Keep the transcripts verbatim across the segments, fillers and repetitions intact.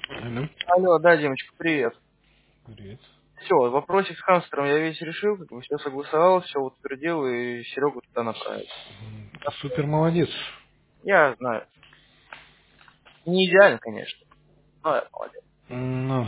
Алло. Алло, да, Димочка, привет. Привет. Все, вопросик с хамстером я весь решил, как бы все согласовал, все утвердил и Серегу туда направил. М, Ты супер молодец. Я знаю. Не идеально, конечно, но я молодец. Ну,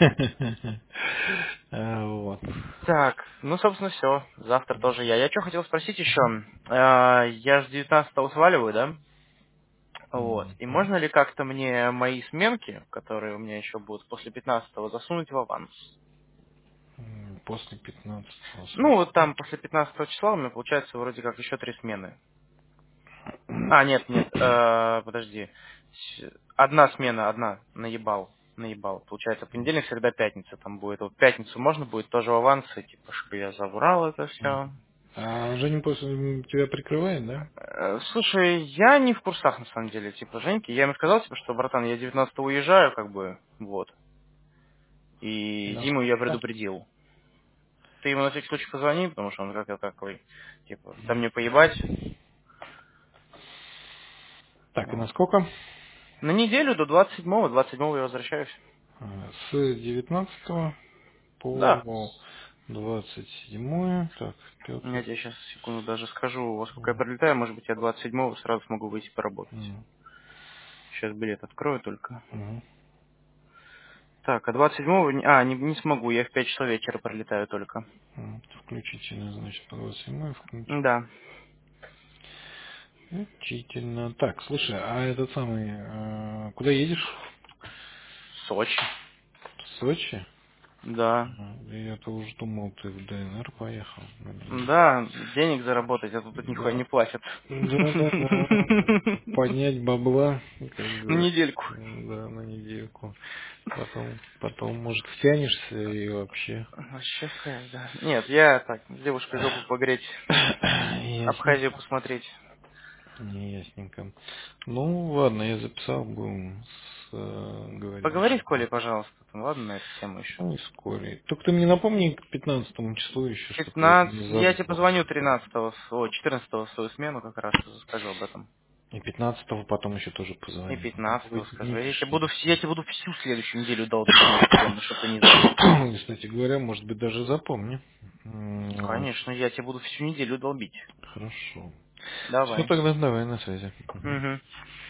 а, вот. Так, ну, собственно, все. Завтра тоже я. Я что хотел спросить еще? Я же девятнадцатого сваливаю, да? Вот. М, И м. можно ли как-то мне мои сменки, которые у меня еще будут после пятнадцатого, засунуть в аванс? М, После пятнадцатого Ну, вот смысла. там после пятнадцатого числа у меня получается вроде как еще три смены. А, нет, нет, э, подожди. С- Одна смена, одна, наебал, наебал. Получается, понедельник, среда, пятница там будет. Вот в пятницу можно будет тоже в авансы, типа, чтобы я забрал это М. все. А Женя после м, тебя прикрывает, да? Слушай, я не в курсах, на самом деле, типа, Женьки. Я ему сказал, типа, что, братан, я девятнадцатого уезжаю, как бы, вот. И И Диму я насколько? предупредил. Ты ему на всякий случай позвони, потому что он как я такой, типа, да мне поебать. Так, и Вот. насколько? На неделю до двадцать седьмого, двадцать седьмого я возвращаюсь. А, С девятнадцатого Да. по двадцать седьмое. Так, Я Петр. тебе сейчас, секунду, даже скажу, во сколько я прилетаю. Может быть, я двадцать седьмого сразу смогу выйти поработать. М, Сейчас билет открою только. м, Так, а двадцать седьмого... не- А, не, не смогу, я в пять часов вечера прилетаю только. м. Включительно, значит, по двадцать седьмое включительно. Да, Учительно. Так, слушай, а этот самый, э, куда едешь? Сочи. В Сочи? Да. А, Я-то уже думал, ты в ДНР поехал. Блин. Да, денег заработать, а тут тут нихуя Да. не платят. Да, да, да. Поднять бабла, как На говорится, недельку. да, на недельку. Потом, потом, может, втянешься и вообще. Вообще в кайф, да. Нет, я так, с девушкой жопу погреть, Абхазию Ясненько. посмотреть. Ясненько. Ну, ладно, я записал, будем с, э, говорить. Поговори с Колей, пожалуйста, там, ладно, на эту тему еще. Ну, и вскоре. Только ты мне напомни к пятнадцатому числу еще, чтобы я пятнадцать, не я тебе забыл. позвоню тринадцатого, о, четырнадцатого в свою смену как раз скажу об этом. И пятнадцатого потом еще тоже И позвони. Вы пятнадцатого скажу. Я видишь, тебе что... буду, вс- я тебе буду всю следующую неделю долбить на эту тему, чтобы ты не забыл. И, кстати говоря, может быть, даже запомни. М, Вот. Конечно, я тебе буду всю неделю долбить. Хорошо. Все, Давай. тогда давай на связи. Мгм. Угу.